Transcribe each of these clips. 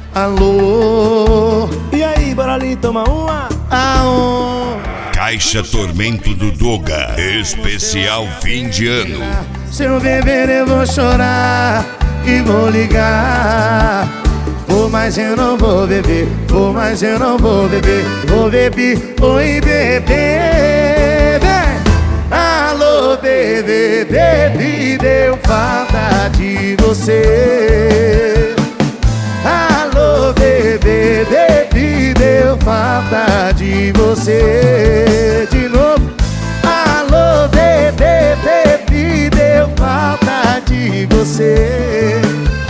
Alô, e aí, bora ali tomar uma? aonde? Caixa Tormento do Doga, especial fim de ano. Se eu beber eu vou chorar e vou ligar. Vou, mas eu não vou beber. Vou, mas eu não vou beber. Vou beber, oi bebê, vem. Alô bebê, bebê, deu falta de você. Alô bebê, bebê, deu falta de você. De novo. Alô bebê, bebê, deu falta de você.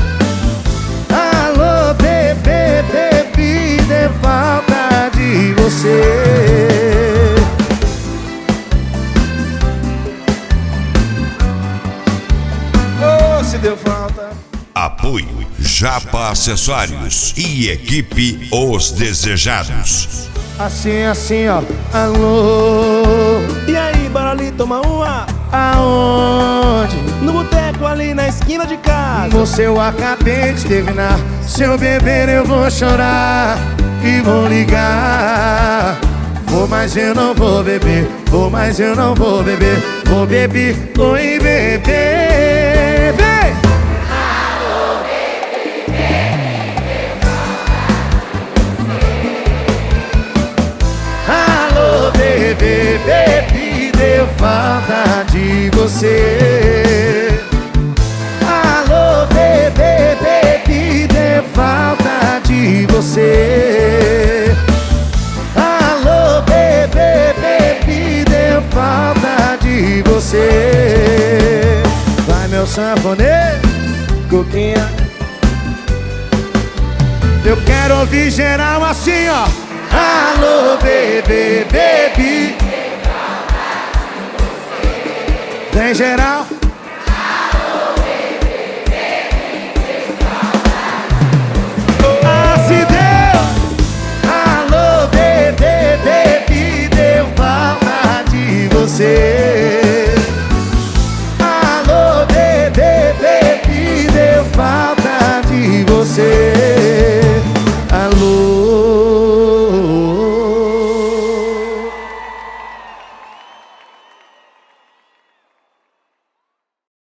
Alô bebê, bebê, deu falta de você. Oh, se deu falta. Apoio Japa Acessórios e equipe Os Desejados. Assim, assim, ó. Alô, E aí, bora ali tomar uma? aonde? No boteco ali na esquina de casa. Você eu acabei de terminar. Se eu beber eu vou chorar e vou ligar. Vou, mas eu não vou beber. Vou, mas eu não vou beber. Vou beber, oi bebê, vem. Alô bebê, bebê, deu falta de você. Alô bebê, bebê, deu falta de você. Alô bebê, bebê, deu falta de você. Vai meu sanfoneiro, coquinha. Eu quero ouvir geral assim, ó. Alô bebê, bebê, vem geral.